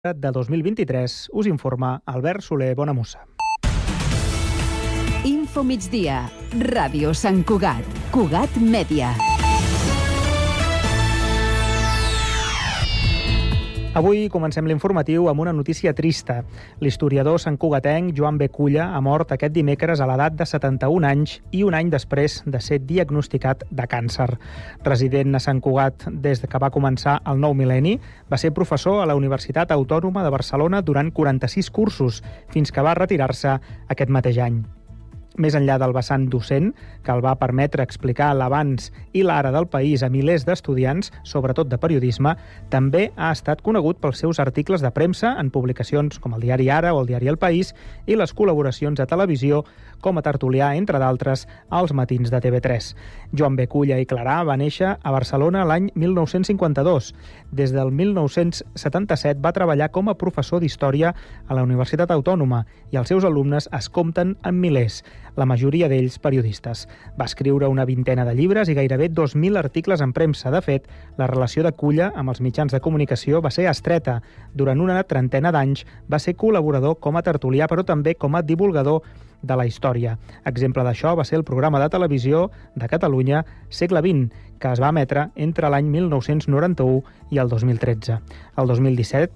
de 2023, us informa Albert Soler Bonamussa. Info Migdia, Ràdio Sant Cugat, Cugat Mèdia. Avui comencem l'informatiu amb una notícia trista. L'historiador santcugatenc Joan B. Culla ha mort aquest dimecres a l'edat de 71 anys i un any després de ser diagnosticat de càncer. Resident a Sant Cugat des que va començar el nou mil·lenni, va ser professor a la Universitat Autònoma de Barcelona durant 46 cursos, fins que va retirar-se aquest mateix any. Més enllà del vessant docent, que el va permetre explicar l'abans i l'ara del país a milers d'estudiants, sobretot de periodisme, també ha estat conegut pels seus articles de premsa en publicacions com el diari Ara o el diari El País i les col·laboracions a televisió com a tertulià, entre d'altres, als matins de TV3. Joan B. Culla i Clarà va néixer a Barcelona l'any 1952. Des del 1977 va treballar com a professor d'història a la Universitat Autònoma i els seus alumnes es compten en milers, la majoria d'ells periodistes. Va escriure una vintena de llibres i gairebé 2.000 articles en premsa. De fet, la relació de Culla amb els mitjans de comunicació va ser estreta. Durant una trentena d'anys va ser col·laborador com a tertulià, però també com a divulgador de la història. Exemple d'això va ser el programa de televisió de Catalunya Segle XX, que es va emetre entre l'any 1991 i el 2013. El 2017,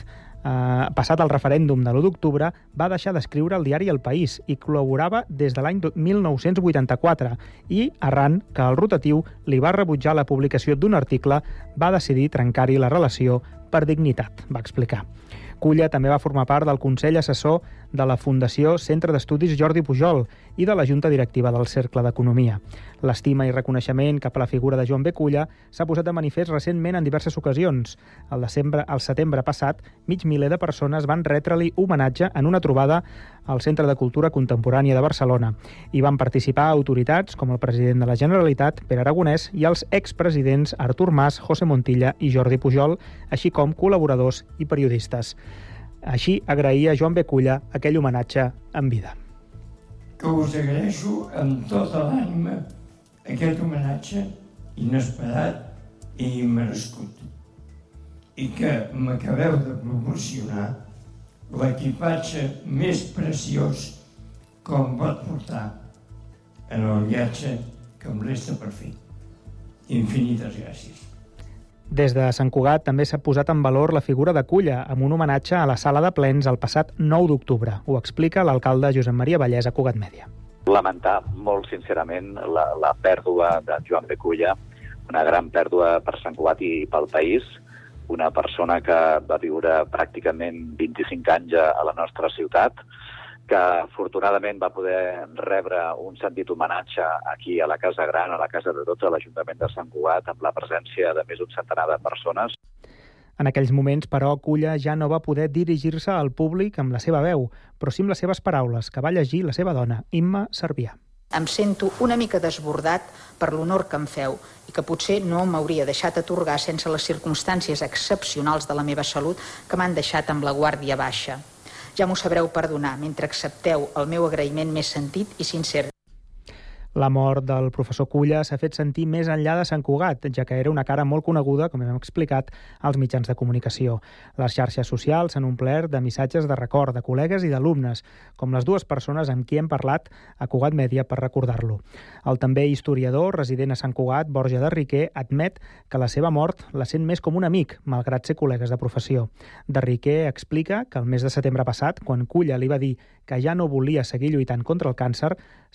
passat el referèndum de l'1 d'octubre, va deixar d'escriure al diari El País i col·laborava des de l'any 1984 i, arran que el rotatiu li va rebutjar la publicació d'un article, va decidir trencar-hi la relació per dignitat, va explicar. Culla també va formar part del Consell Assessor de la Fundació Centre d'Estudis Jordi Pujol i de la Junta Directiva del Cercle d'Economia. L'estima i reconeixement cap a la figura de Joan B. Culla s'ha posat de manifest recentment en diverses ocasions. Al setembre passat, mig miler de persones van retre-li homenatge en una trobada al Centre de Cultura Contemporània de Barcelona. Hi van participar autoritats com el president de la Generalitat, Pere Aragonès, i els expresidents Artur Mas, José Montilla i Jordi Pujol, així com col·laboradors i periodistes. Així agraïa Joan B. Culla aquell homenatge en vida. Que us agraeixo amb tota l'ànima aquest homenatge inesperat i merescut i que m'acabeu de proporcionar l'equipatge més preciós que em pot portar en el viatge que em resta per fer. Infinites gràcies. Des de Sant Cugat també s'ha posat en valor la figura de Culla amb un homenatge a la sala de plens el passat 9 d'octubre. Ho explica l'alcalde Josep Maria Vallès a Cugat Mèdia. Lamentar molt sincerament la pèrdua de Joan B. Culla, una gran pèrdua per Sant Cugat i pel país, una persona que va viure pràcticament 25 anys a la nostra ciutat, que afortunadament va poder rebre un sentit homenatge aquí a la Casa Gran, a la Casa de Tots, a l'Ajuntament de Sant Cugat, amb la presència de més d'un centenar de persones. En aquells moments, però, Culla ja no va poder dirigir-se al públic amb la seva veu, però sí amb les seves paraules, que va llegir la seva dona, Imma Cervià. Em sento una mica desbordat per l'honor que em feu i que potser no m'hauria deixat atorgar sense les circumstàncies excepcionals de la meva salut que m'han deixat amb la guàrdia baixa. Ja m'ho sabreu perdonar mentre accepteu el meu agraïment més sentit i sincer. La mort del professor Culla s'ha fet sentir més enllà de Sant Cugat, ja que era una cara molt coneguda, com hem explicat, als mitjans de comunicació. Les xarxes socials s'han omplert de missatges de record de col·legues i d'alumnes, com les dues persones amb qui hem parlat a Cugat Mèdia per recordar-lo. El també historiador, resident a Sant Cugat, Borja de Riquer, admet que la seva mort la sent més com un amic, malgrat ser col·legues de professió. De Riquer explica que el mes de setembre passat, quan Culla li va dir que ja no volia seguir lluitant contra el càncer,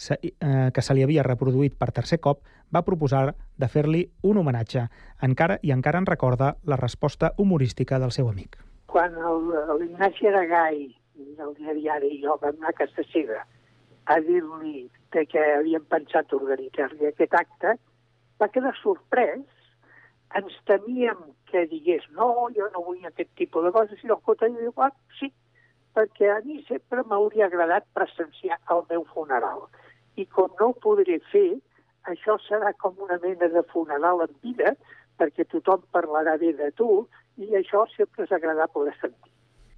que se li havia reproduït per tercer cop, va proposar de fer-li un homenatge. Encara en recorda la resposta humorística del seu amic. Quan l'Ignasi Aragai del diari i jo vam anar a casa seva a dir-li que havíem pensat organitzar-li aquest acte, va quedar sorprès. Ens temíem que digués no, jo no vull aquest tipus de coses, i al contrari diu, sí, perquè a mi sempre m'hauria agradat presenciar el meu funeral. I com no ho podré fer, això serà com una mena de funeral en vida, perquè tothom parlarà bé de tu, i això sempre és agradable de sentir.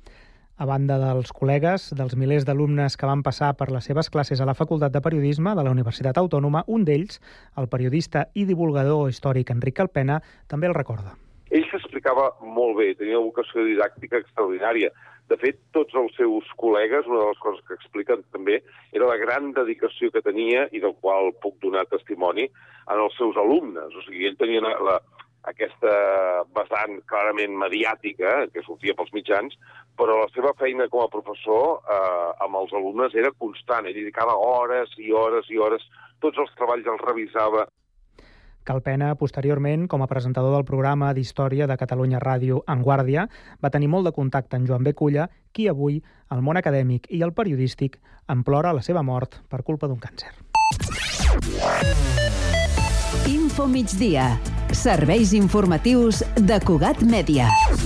A banda dels col·legues, dels milers d'alumnes que van passar per les seves classes a la Facultat de Periodisme de la Universitat Autònoma, un d'ells, el periodista i divulgador històric Enric Calpena, també el recorda. Ell s'explica explicava molt bé, tenia una vocació didàctica extraordinària. De fet, tots els seus col·legues, una de les coses que expliquen també, era la gran dedicació que tenia i del qual puc donar testimoni en els seus alumnes. O sigui, ell tenia aquesta vessant clarament mediàtica, que sortia pels mitjans, però la seva feina com a professor amb els alumnes era constant. Ell dedicava hores i hores i hores, tots els treballs els revisava. Calpena, posteriorment, com a presentador del programa d'Història de Catalunya Ràdio En Guàrdia, va tenir molt de contacte amb Joan B. Culla, qui avui, al món acadèmic i el periodístic, implora la seva mort per culpa d'un càncer. Info Migdia. Serveis informatius de Cugat Mèdia.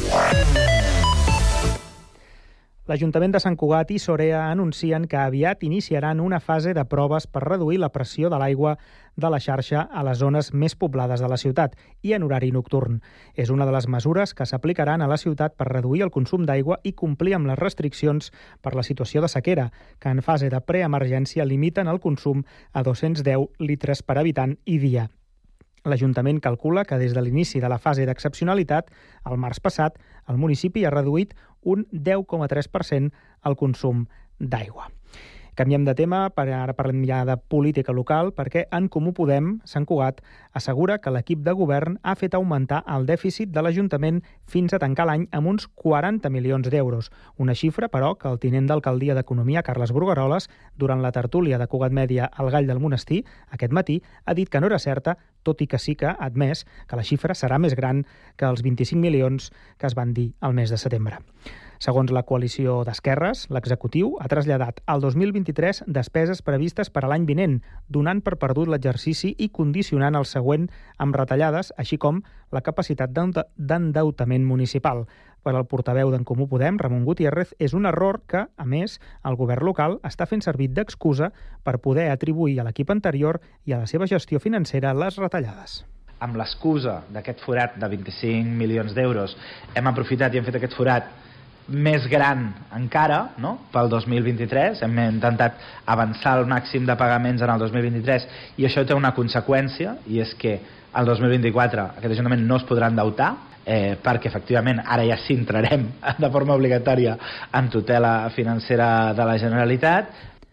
L'Ajuntament de Sant Cugat i Sorea anuncien que aviat iniciaran una fase de proves per reduir la pressió de l'aigua de la xarxa a les zones més poblades de la ciutat i en horari nocturn. És una de les mesures que s'aplicaran a la ciutat per reduir el consum d'aigua i complir amb les restriccions per la situació de sequera, que en fase de preemergència limiten el consum a 210 litres per habitant i dia. L'Ajuntament calcula que des de l'inici de la fase d'excepcionalitat, el març passat, el municipi ha reduït un 10,3% el consum d'aigua. Canviem de tema, ara parlem ja de política local, perquè En Comú Podem, Sant Cugat, assegura que l'equip de govern ha fet augmentar el dèficit de l'Ajuntament fins a tancar l'any amb uns 40 milions d'euros. Una xifra, però, que el tinent d'alcaldia d'Economia, Carles Brugueroles, durant la tertúlia de Cugat Mèdia al Gall del Monestir, aquest matí, ha dit que no era certa, tot i que sí que ha admès que la xifra serà més gran que els 25 milions que es van dir al mes de setembre. Segons la coalició d'esquerres, l'executiu ha traslladat al 2023 despeses previstes per a l'any vinent, donant per perdut l'exercici i condicionant el següent amb retallades, així com la capacitat d'endeutament municipal. Per al portaveu d'En Comú Podem, Ramon Gutiérrez, és un error que, a més, el govern local està fent servir d'excusa per poder atribuir a l'equip anterior i a la seva gestió financera les retallades. Amb l'excusa d'aquest forat de 25 milions d'euros hem aprofitat i hem fet aquest forat més gran encara, no?, pel 2023. Hem intentat avançar el màxim de pagaments en el 2023 i això té una conseqüència, i és que el 2024 aquest Ajuntament no es podrà endeutar, perquè efectivament ara ja sí entrarem de forma obligatòria en tutela financera de la Generalitat.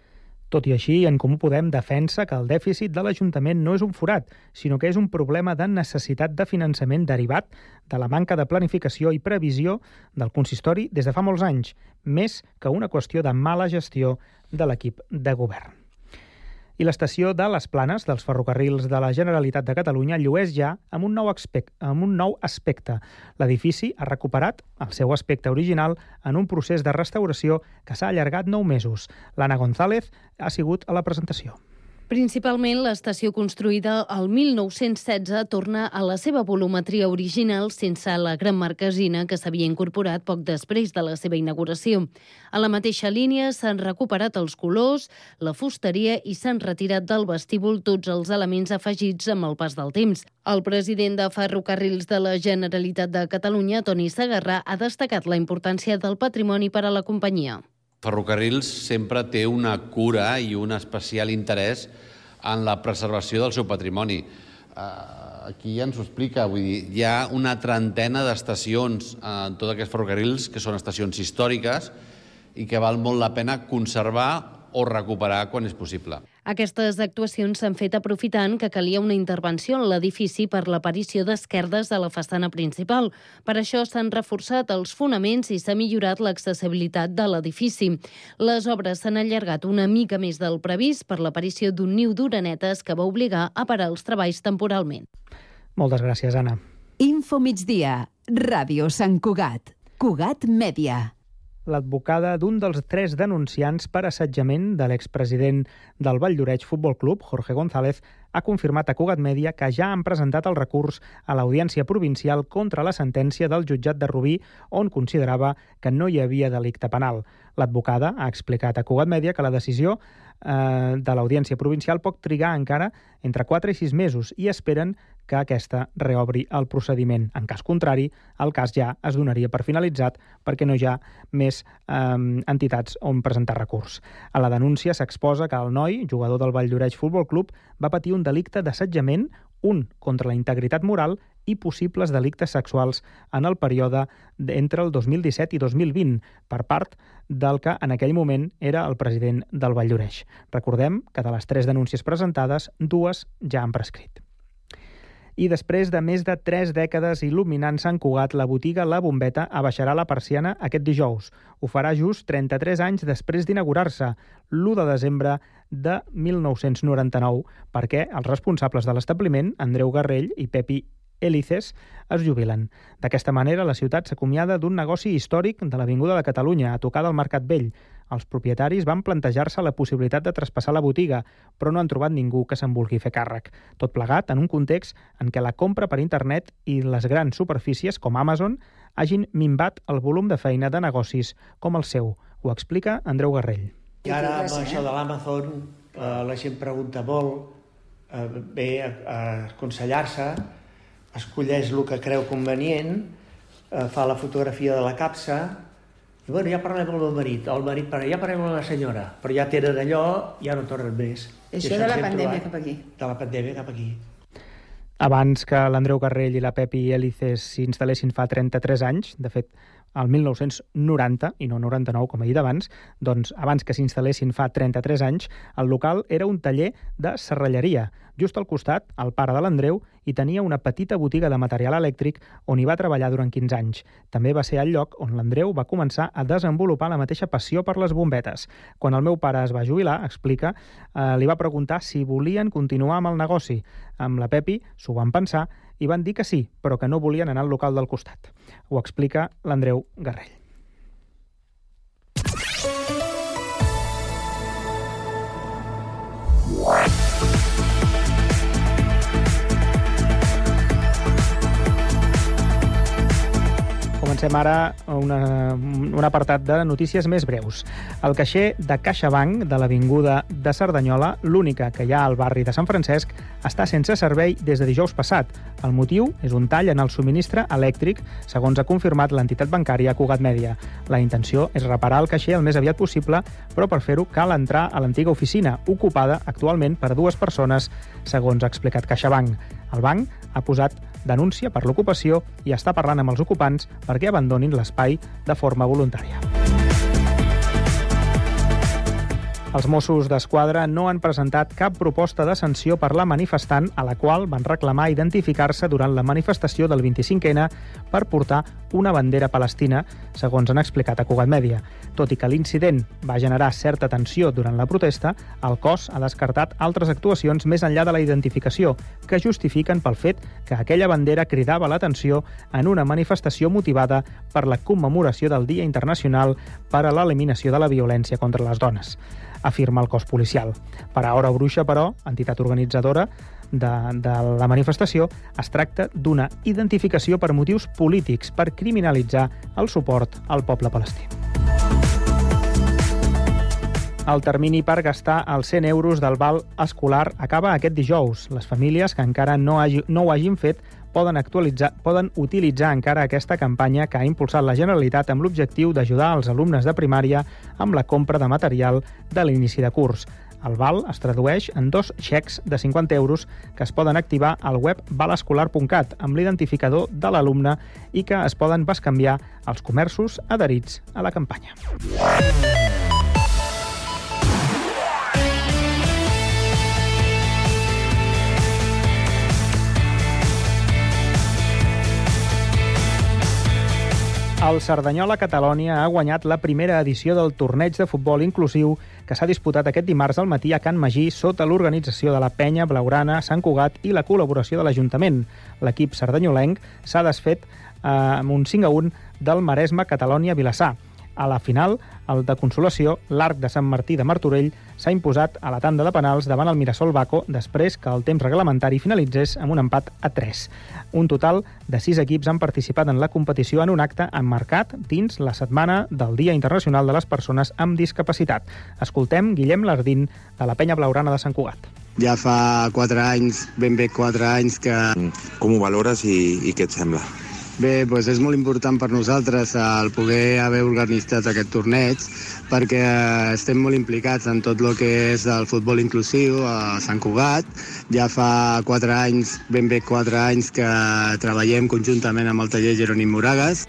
Tot i així, En Comú Podem defensa que el dèficit de l'Ajuntament no és un forat, sinó que és un problema de necessitat de finançament derivat de la manca de planificació i previsió del consistori des de fa molts anys, més que una qüestió de mala gestió de l'equip de govern. I l'estació de les Planes dels ferrocarrils de la Generalitat de Catalunya llueix ja amb un nou aspecte. L'edifici ha recuperat el seu aspecte original en un procés de restauració que s'ha allargat 9 mesos. L'Anna González ha sigut a la presentació. Principalment, l'estació construïda el 1916 torna a la seva volumetria original sense la gran marquesina que s'havia incorporat poc després de la seva inauguració. A la mateixa línia s'han recuperat els colors, la fusteria i s'han retirat del vestíbul tots els elements afegits amb el pas del temps. El president de Ferrocarrils de la Generalitat de Catalunya, Toni Segarra, ha destacat la importància del patrimoni per a la companyia. Ferrocarrils sempre té una cura i un especial interès en la preservació del seu patrimoni. Aquí ja ens ho explica, vull dir, hi ha una trentena d'estacions en tots aquests ferrocarrils que són estacions històriques i que val molt la pena conservar o recuperar quan és possible. Aquestes actuacions s'han fet aprofitant que calia una intervenció en l'edifici per l'aparició d'esquerdes a la façana principal. Per això s'han reforçat els fonaments i s'ha millorat l'accessibilitat de l'edifici. Les obres s'han allargat una mica més del previst per l'aparició d'un niu d'orenetes que va obligar a parar els treballs temporalment. Moltes gràcies, Anna. Info Migdia, Ràdio Sant Cugat, Cugat Mèdia. L'advocada d'un dels 3 denunciants per assetjament de l'expresident del Valldoreix Futbol Club, Jorge González, ha confirmat a Cugat Mèdia que ja han presentat el recurs a l'Audiència Provincial contra la sentència del jutjat de Rubí, on considerava que no hi havia delicte penal. L'advocada ha explicat a Cugat Mèdia que la decisió de l'Audiència Provincial pot trigar encara entre 4 i 6 mesos i esperen que aquesta reobri el procediment. En cas contrari, el cas ja es donaria per finalitzat perquè no hi ha més entitats on presentar recurs. A la denúncia s'exposa que el noi, jugador del Valldoreix Futbol Club, va patir un delicte d'assetjament un contra la integritat moral i possibles delictes sexuals en el període entre el 2017 i 2020 per part del que en aquell moment era el president del Valldoreix. Recordem que de les 3 denúncies presentades, 2 ja han prescrit. I després de més de 3 dècades il·luminant Sant Cugat, la botiga La Bombeta abaixarà la persiana aquest dijous. Ho farà just 33 anys després d'inaugurar-se, l'1 de desembre de 1999, perquè els responsables de l'establiment, Andreu Garrell i Pepi Hélices, es jubilen. D'aquesta manera, la ciutat s'acomiada d'un negoci històric de l'Avinguda de Catalunya, a tocar del Mercat Vell. Els propietaris van plantejar-se la possibilitat de traspassar la botiga, però no han trobat ningú que se'n vulgui fer càrrec. Tot plegat en un context en què la compra per internet i les grans superfícies, com Amazon, hagin minvat el volum de feina de negocis com el seu. Ho explica Andreu Garrell. I ara, amb això de l'Amazon, la gent pregunta molt, ve a aconsellar-se, escolleix el que creu convenient, fa la fotografia de la capsa, i bueno, ja parlem amb el marit, però ja parlem amb la senyora, però ja tenen allò, ja no tornen més. Això de la pandèmia cap aquí. De la pandèmia cap aquí. Abans que l'Andreu Garrell i la Pepi Hélices s'instal·lessin fa 33 anys, de fet, al 1990, i no 99, com he dit abans, doncs abans que s'instal·lessin fa 33 anys, el local era un taller de serralleria. Just al costat, el pare de l'Andreu hi tenia una petita botiga de material elèctric on hi va treballar durant 15 anys. També va ser el lloc on l'Andreu va començar a desenvolupar la mateixa passió per les bombetes. Quan el meu pare es va jubilar, explica, li va preguntar si volien continuar amb el negoci. Amb la Pepi s'ho van pensar i van dir que sí, però que no volien anar al local del costat. Ho explica l'Andreu Garrell. Comencem ara un apartat de notícies més breus. El caixer de CaixaBank de l'Avinguda de Cerdanyola, l'única que hi ha al barri de Sant Francesc, està sense servei des de dijous passat. El motiu és un tall en el subministre elèctric, segons ha confirmat l'entitat bancària Cugat Mèdia. La intenció és reparar el caixer el més aviat possible, però per fer-ho cal entrar a l'antiga oficina, ocupada actualment per 2 persones, segons ha explicat CaixaBank. El banc ha posat denúncia per l'ocupació i està parlant amb els ocupants perquè abandonin l'espai de forma voluntària. Els Mossos d'Esquadra no han presentat cap proposta de sanció per la manifestant a la qual van reclamar identificar-se durant la manifestació del 25N per portar una bandera palestina, segons han explicat a Cugat Mèdia. Tot i que l'incident va generar certa tensió durant la protesta, el cos ha descartat altres actuacions més enllà de la identificació, que justifiquen pel fet que aquella bandera cridava l'atenció en una manifestació motivada per la commemoració del Dia Internacional per a l'eliminació de la violència contra les dones, afirma el cos policial. Per a Hora Bruixa, però, entitat organitzadora de la manifestació, es tracta d'una identificació per motius polítics per criminalitzar el suport al poble palestí. El termini per gastar els 100 euros del val escolar acaba aquest dijous. Les famílies que encara no ho hagin fet poden utilitzar encara aquesta campanya que ha impulsat la Generalitat amb l'objectiu d'ajudar els alumnes de primària amb la compra de material de l'inici de curs. El val es tradueix en 2 xecs de 50 euros que es poden activar al web valescolar.cat amb l'identificador de l'alumne i que es poden bescanviar als comerços adherits a la campanya. El Cerdanyola-Catalonia ha guanyat la primera edició del torneig de futbol inclusiu que s'ha disputat aquest dimarts al matí a Can Magí sota l'organització de la Penya Blaugrana Sant Cugat i la col·laboració de l'Ajuntament. L'equip sardanyolenc s'ha desfet amb un 5-1 del Maresme-Catalonia-Vilassar. A la final, el de consolació, l'Arc de Sant Martí de Martorell s'ha imposat a la tanda de penals davant el Mirasol Baco després que el temps reglamentari finalitzés amb un empat a 3. Un total de 6 equips han participat en la competició en un acte emmarcat dins la setmana del Dia Internacional de les Persones amb Discapacitat. Escoltem Guillem Lardín, de la Penya Blaugrana de Sant Cugat. Ja fa 4 anys, ben bé 4 anys que... Com ho valores i què et sembla? Bé, doncs és molt important per nosaltres el poder haver organitzat aquest torneig perquè estem molt implicats en tot el que és el futbol inclusiu a Sant Cugat. Ja fa 4 anys, ben bé 4 anys, que treballem conjuntament amb el taller Jerónim Moragas.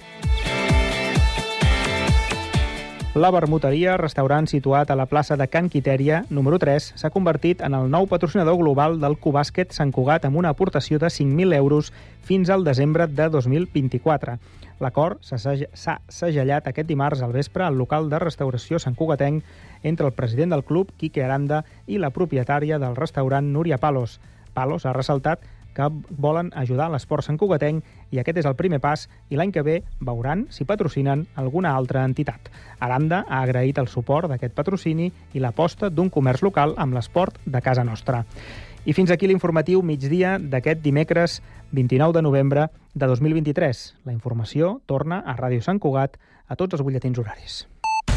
La Vermuteria, restaurant situat a la plaça de Can Quitèria, número 3, s'ha convertit en el nou patrocinador global del Cubàsquet Sant Cugat amb una aportació de 5.000 euros fins al desembre de 2024. L'acord s'ha segellat aquest dimarts al vespre al local de restauració Sant Cugatenc entre el president del club, Quique Aranda, i la propietària del restaurant, Núria Palos. Palos ha ressaltat que volen ajudar l'esport santcugatenc i aquest és el primer pas i l'any que ve veuran si patrocinen alguna altra entitat. Aranda ha agraït el suport d'aquest patrocini i l'aposta d'un comerç local amb l'esport de casa nostra. I fins aquí l'informatiu migdia d'aquest dimecres 29 de novembre de 2023. La informació torna a Ràdio Sant Cugat a tots els butlletins horaris.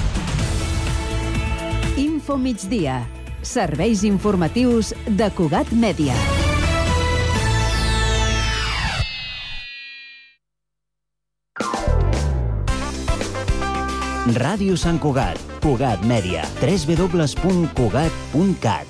Info migdia. Serveis informatius de Cugat Mèdia. Ràdio Sant Cugat, Cugat Mèdia, www.cugat.cat.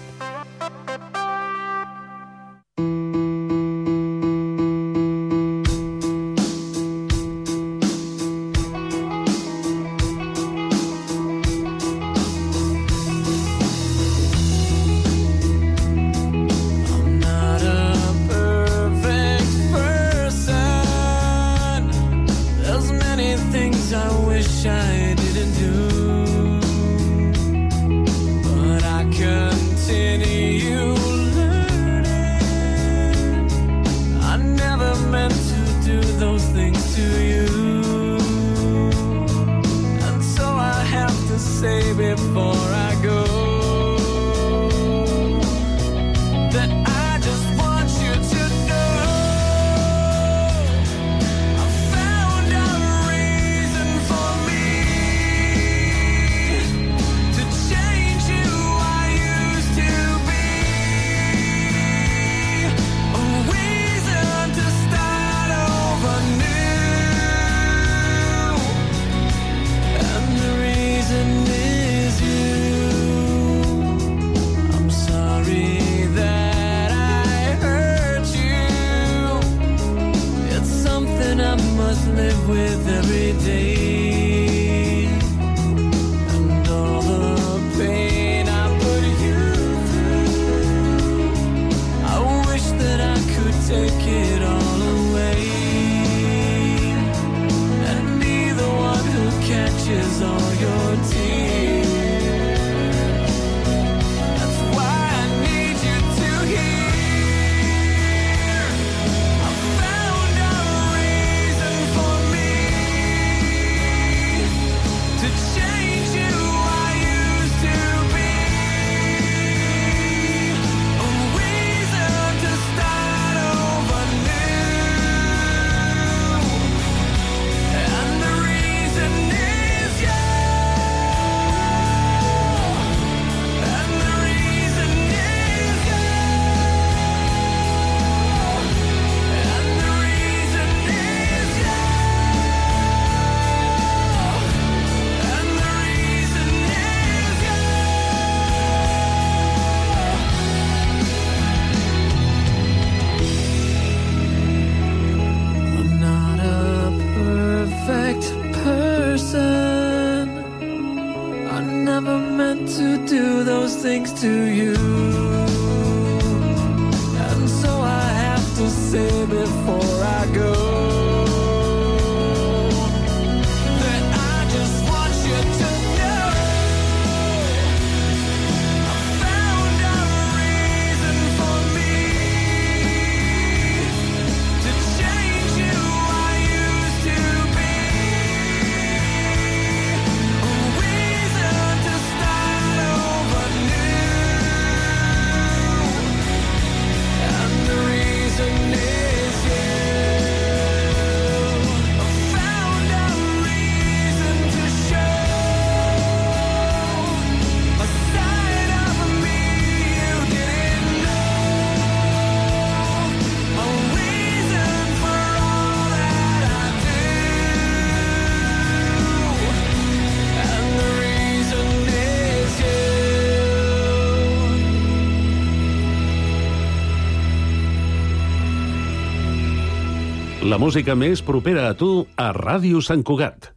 La música més propera a tu a Ràdio Sant Cugat.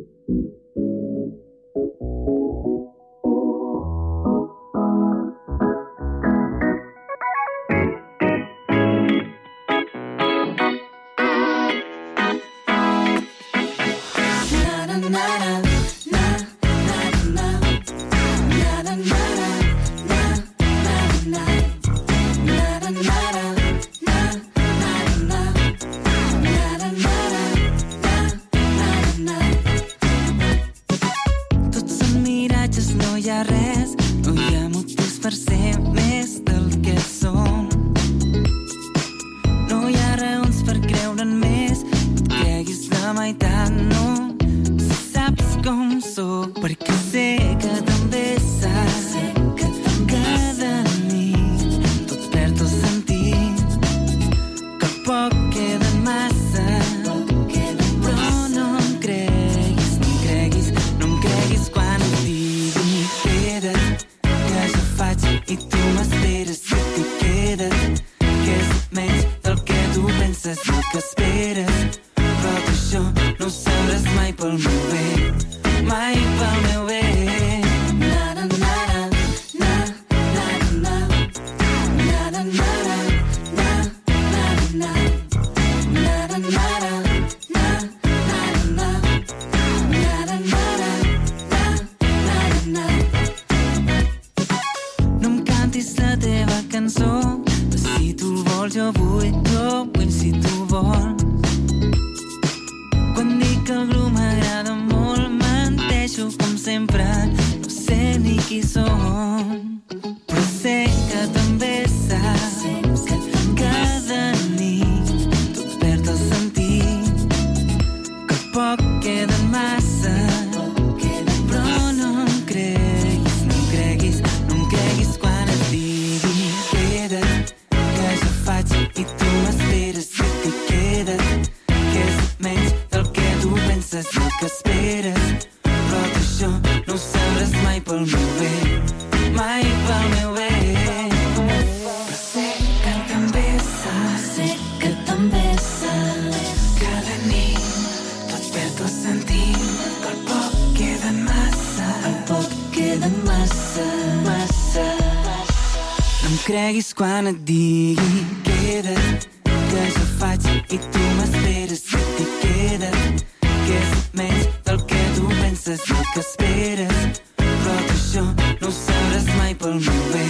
Quan et digui queda't, que jo faig i tu m'esperes si t'hi queda't, que és menys del que tu penses i el que esperes, però tu això no ho sabràs mai pel meu bé,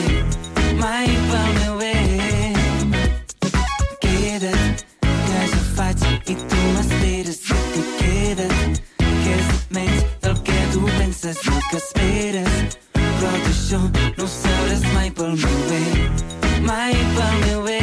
mai pel meu bé. Queda't, que jo faig i tu m'esperes si t'hi queda't, que és menys del que tu penses i el que esperes, però tu això no ho sabràs mai pel meu bé, mai pel meu bé.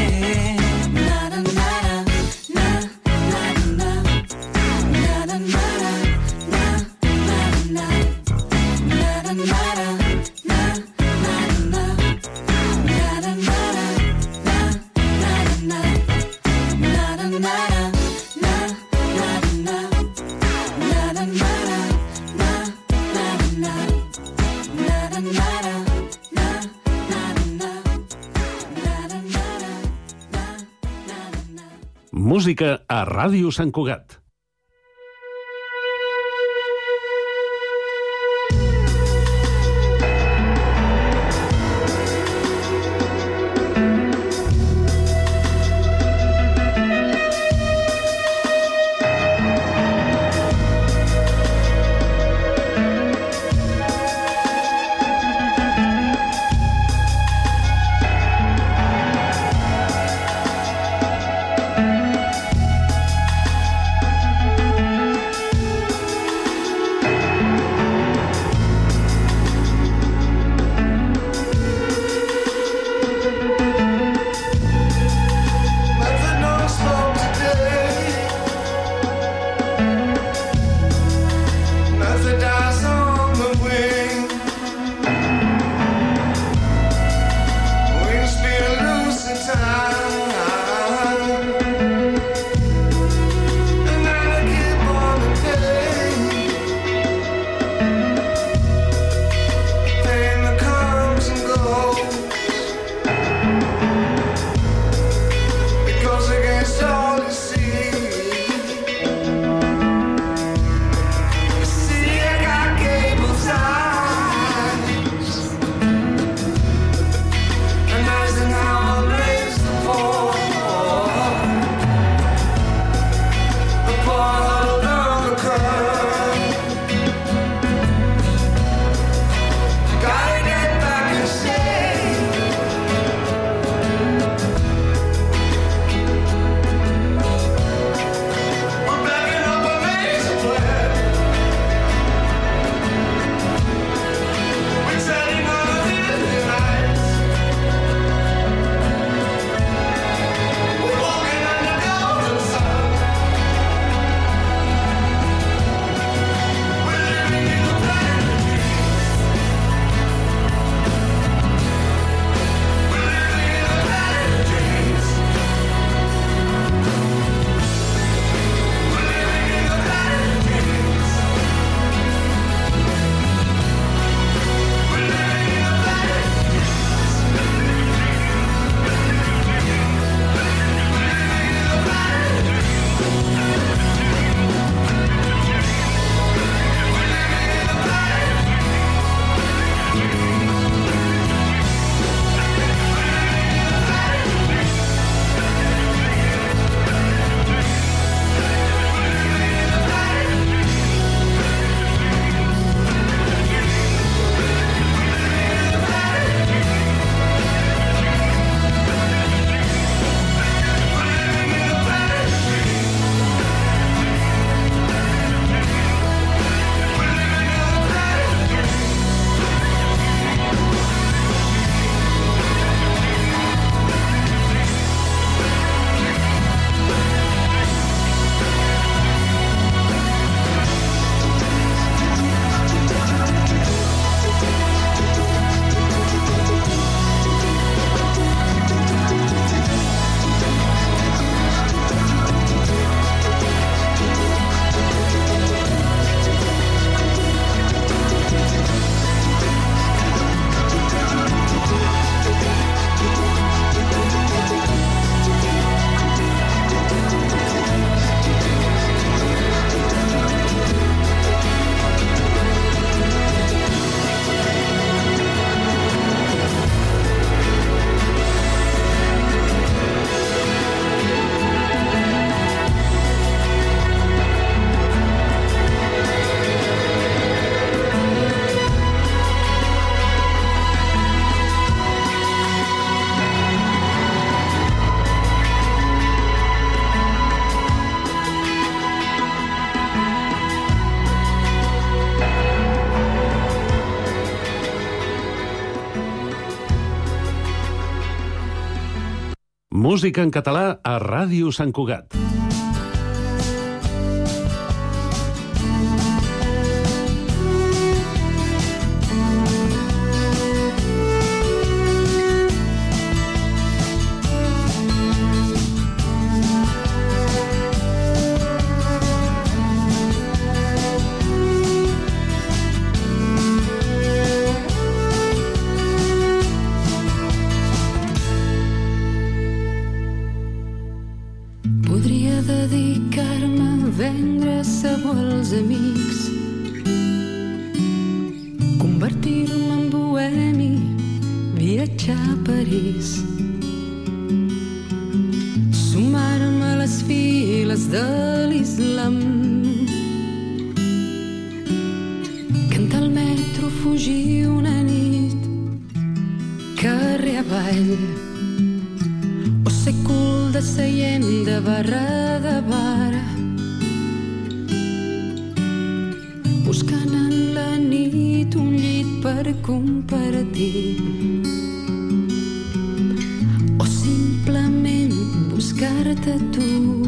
Música a Ràdio Sant Cugat. Música en català a Ràdio Sant Cugat. Buscant en la nit un llit per compartir, o simplement buscar-te tu.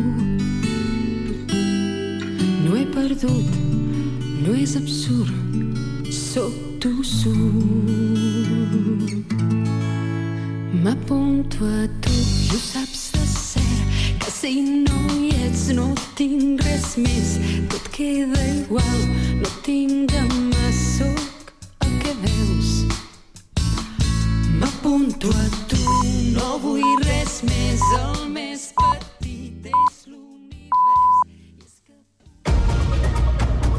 No he perdut, no és absurd, sóc tu surt. M'apunto a tu i ho saps de cert, que si no hi ets no tinc res més, tot queda igual, no tinc